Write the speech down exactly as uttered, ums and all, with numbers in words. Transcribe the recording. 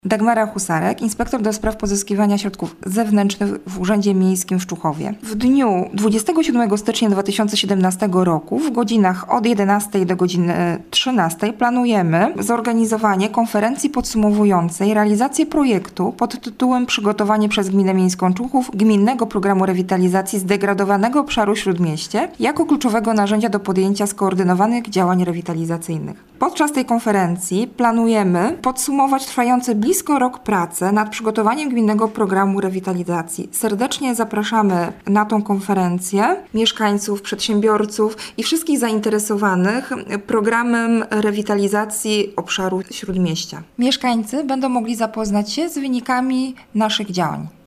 Dagmara Husarek, inspektor do spraw pozyskiwania środków zewnętrznych w Urzędzie Miejskim w Człuchowie. W dniu dwudziestego siódmego stycznia dwa tysiące siedemnastego roku w godzinach od jedenastej do godziny trzynastej planujemy zorganizowanie konferencji podsumowującej realizację projektu pod tytułem Przygotowanie przez Gminę Miejską Człuchów Gminnego Programu Rewitalizacji Zdegradowanego Obszaru Śródmieście jako kluczowego narzędzia do podjęcia skoordynowanych działań rewitalizacyjnych. Podczas tej konferencji planujemy podsumować trwający blisko rok pracy nad przygotowaniem Gminnego Programu Rewitalizacji. Serdecznie zapraszamy na tą konferencję mieszkańców, przedsiębiorców i wszystkich zainteresowanych programem rewitalizacji obszaru Śródmieścia. Mieszkańcy będą mogli zapoznać się z wynikami naszych działań.